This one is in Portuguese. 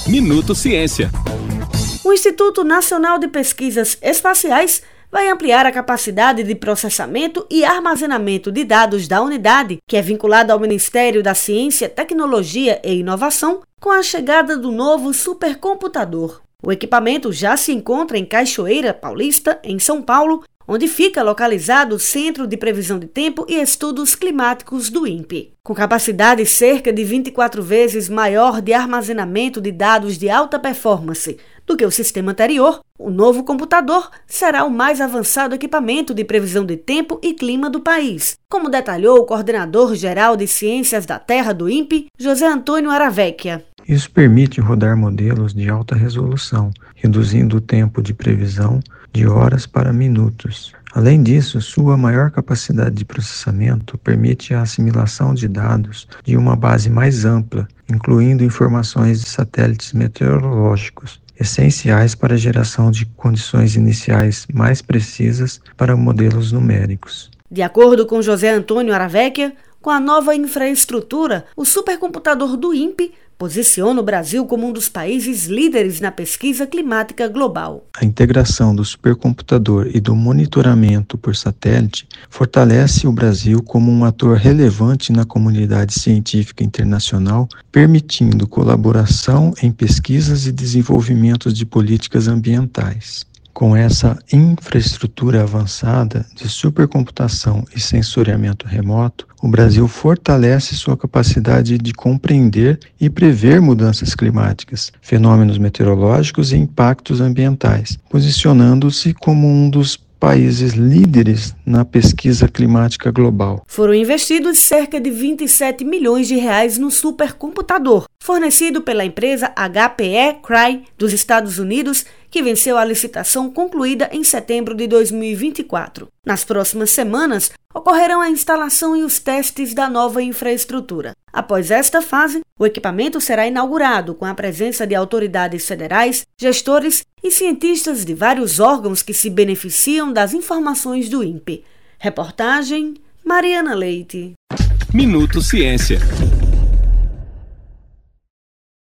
Minuto Ciência. O Instituto Nacional de Pesquisas Espaciais vai ampliar a capacidade de processamento e armazenamento de dados da unidade, que é vinculada ao Ministério da Ciência, Tecnologia e Inovação, com a chegada do novo supercomputador. O equipamento já se encontra em Cachoeira Paulista, em São Paulo, onde fica localizado o Centro de Previsão de Tempo e Estudos Climáticos do INPE. Com capacidade cerca de 24 vezes maior de armazenamento de dados de alta performance do que o sistema anterior, o novo computador será o mais avançado equipamento de previsão de tempo e clima do país, como detalhou o coordenador-geral de Ciências da Terra do INPE, José Antônio Aravecchia. Isso permite rodar modelos de alta resolução, reduzindo o tempo de previsão de horas para minutos. Além disso, sua maior capacidade de processamento permite a assimilação de dados de uma base mais ampla, incluindo informações de satélites meteorológicos, essenciais para a geração de condições iniciais mais precisas para modelos numéricos. De acordo com José Antônio Aravecchia, com a nova infraestrutura, o supercomputador do INPE posiciona o Brasil como um dos países líderes na pesquisa climática global. A integração do supercomputador e do monitoramento por satélite fortalece o Brasil como um ator relevante na comunidade científica internacional, permitindo colaboração em pesquisas e desenvolvimento de políticas ambientais. Com essa infraestrutura avançada de supercomputação e sensoriamento remoto, o Brasil fortalece sua capacidade de compreender e prever mudanças climáticas, fenômenos meteorológicos e impactos ambientais, posicionando-se como um dos países líderes na pesquisa climática global. Foram investidos cerca de 27 milhões de reais no supercomputador, fornecido pela empresa HPE Cray dos Estados Unidos, que venceu a licitação concluída em setembro de 2024. Nas próximas semanas, ocorrerão a instalação e os testes da nova infraestrutura. Após esta fase, o equipamento será inaugurado com a presença de autoridades federais, gestores e cientistas de vários órgãos que se beneficiam das informações do INPE. Reportagem Mariana Leite. Minuto Ciência.